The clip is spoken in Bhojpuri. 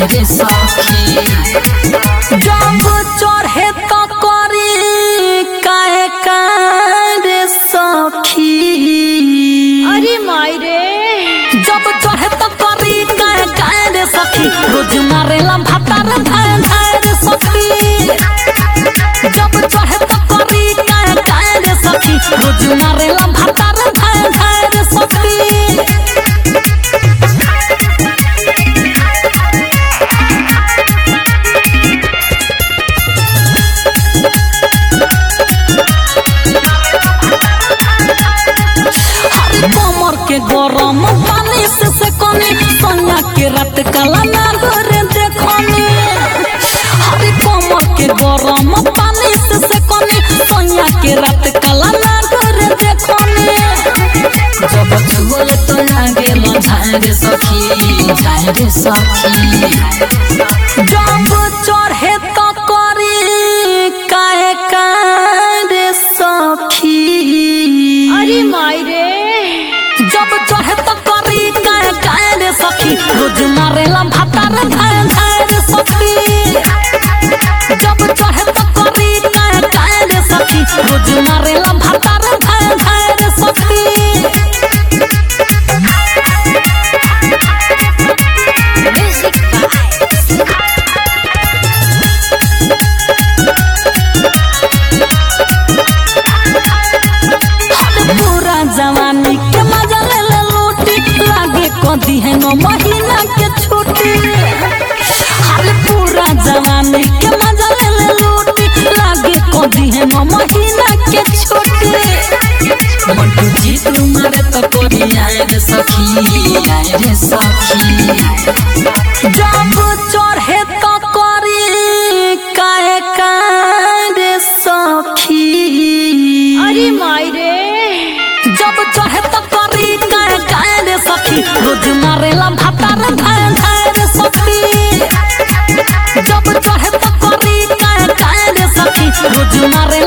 रे सखी जब चढ़े तो करी काहे रे सखी अरे माई रे जब चढ़े तो करी काहे रे सखी रोज मारेला भातार धाय धाय रे सखी जब चढ़े तो करी काहे रे सखी रोज मारेला भातार धाय धाय रे सखी कमर के गरम पानी से कोने सोना के रात काला ना घरे देखने हरे कमर के गरम पानी से कोने सोना के रात काला ना घरे देखने जब चुगल तो लागे लो झाय रे सखी जब चढ़े तो करी काहे रे सखी अरे माई रे जब चढ़े तो करी काहे रे सखी रोज मारेला भातार धाय धाय रे सखी जब चढ़े तो करी काहे रे सखी रोज मारेला भातार धाय धाय रे सखी पूरा जवानी के मजा ले लूटी लागे कदी है नो महीना के छुट्टी हर पूरा जवानी के मजा ले लूटी लागे कदी है नो महीना के छुट्टी मंटू जी तुम्हारे तो कोरी आए रे सखी जब चढ़े तो करी काहे रे सखी अरे माई रे जब चढ़े तो करी काहे रे सखी रोज मारेला भातार धाय धाय रे सखी जब चढ़े तो करी काहे रे सखी रोज मारेला